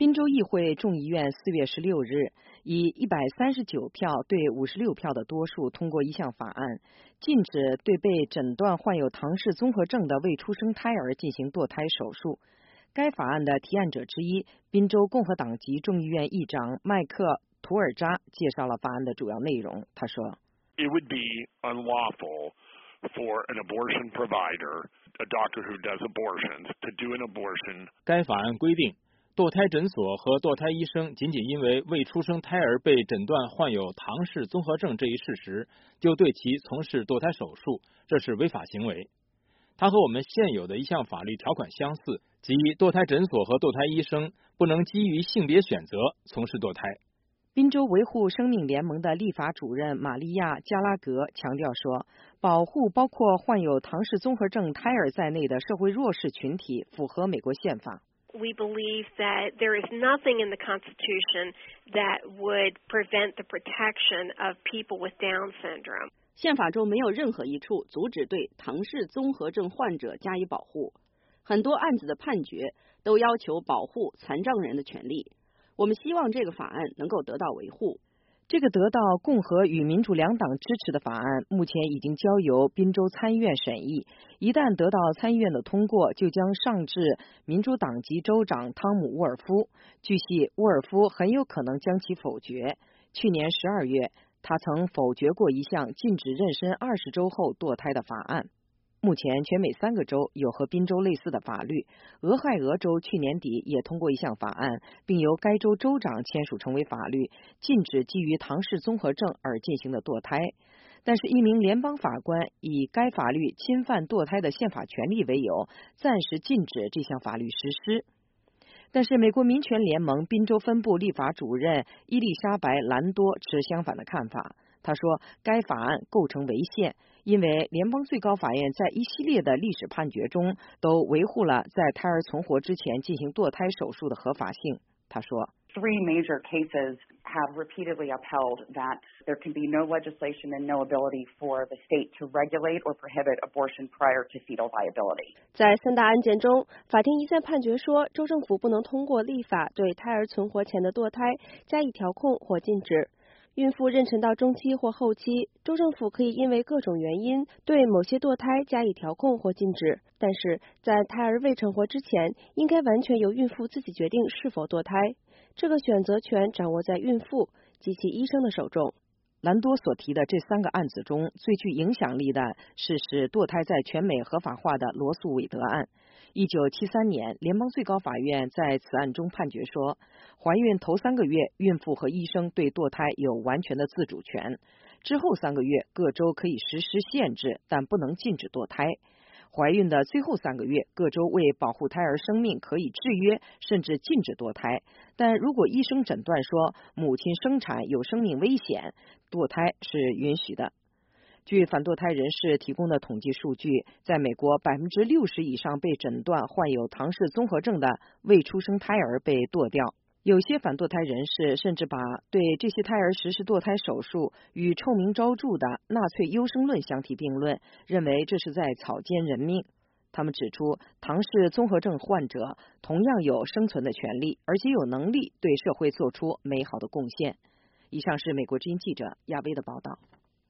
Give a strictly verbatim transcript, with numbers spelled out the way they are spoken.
宾州议会众议院四月十六日以一百三十九票对五十六票的多数通过一项法案，禁止对被诊断患有唐氏综合症的未出生胎儿进行堕胎手术。该法案的提案者之一，宾州共和党籍众议院议长麦克·图尔扎介绍了法案的主要内容。他说 ：“It would be unlawful for an abortion provider, a doctor who does abortions, to do an abortion.” 该法案规定，堕胎诊所和堕胎医生仅仅因为未出生胎儿被诊断患有唐氏综合症这一事实，就对其从事堕胎手术，这是违法行为。它和我们现有的一项法律条款相似，即堕胎诊所和堕胎医生不能基于性别选择从事堕胎。 宾州维护生命联盟的立法主任玛利亚·加拉格强调说，保护包括患有唐氏综合症胎儿在内的社会弱势群体符合美国宪法。 We believe that there is nothing in the Constitution that would prevent the protection of people with Down syndrome. 宪法中没有任何一处阻止对唐氏综合症患者加以保护。很多案子的判决都要求保护残障人的权利。我们希望这个法案能够得到维护。 这个得到共和与民主两党支持的法案，目前已经交由宾州参议院审议。一旦得到参议院的通过，就将上至民主党籍州长汤姆·沃尔夫。据悉，沃尔夫很有可能将其否决。去年十二月，他曾否决过一项禁止妊娠二十周后堕胎的法案。目前，全美三个州有和宾州类似的法律。俄亥俄州去年底也通过一项法案，并由该州州长签署成为法律，禁止基于唐氏综合症而进行的堕胎。但是，一名联邦法官以该法律侵犯堕胎的宪法权利为由，暂时禁止这项法律实施。但是，美国民权联盟宾州分部立法主任伊丽莎白·兰多持相反的看法。他说，该法案构成违宪，因为联邦最高法院在一系列的历史判决中都维护了在胎儿存活之前进行堕胎手术的合法性。他说 Three major cases have repeatedly upheld that there can be no legislation and no ability for the state to regulate or prohibit abortion prior to fetal viability. 在三大案件中，法庭一再判决说，州政府不能通过立法对胎儿存活前的堕胎加以调控或禁止。孕妇妊娠到中期或后期，州政府可以因为各种原因对某些堕胎加以调控或禁止，但是在胎儿未成活之前，应该完全由孕妇自己决定是否堕胎。这个选择权掌握在孕妇及其医生的手中。 兰多所提的这三个案子中，最具影响力的是使堕胎在全美合法化的罗素韦德案。一九七三年，联邦最高法院在此案中判决说，怀孕头三个月，孕妇和医生对堕胎有完全的自主权。之后三个月，各州可以实施限制，但不能禁止堕胎。怀孕的最后三个月，各州为保护胎儿生命可以制约甚至禁止堕胎，但如果医生诊断说母亲生产有生命危险，堕胎是允许的。据反堕胎人士提供的统计数据，在美国百分之六十以上被诊断患有唐氏综合症的未出生胎儿被堕掉。有些反堕胎人士甚至把对这些胎儿实施堕胎手术与臭名昭著的纳粹优生论相提并论，认为这是在草菅人命。他们指出，唐氏综合症患者同样有生存的权利，而且有能力对社会做出美好的贡献。以上是美国之音记者亚薇的报道。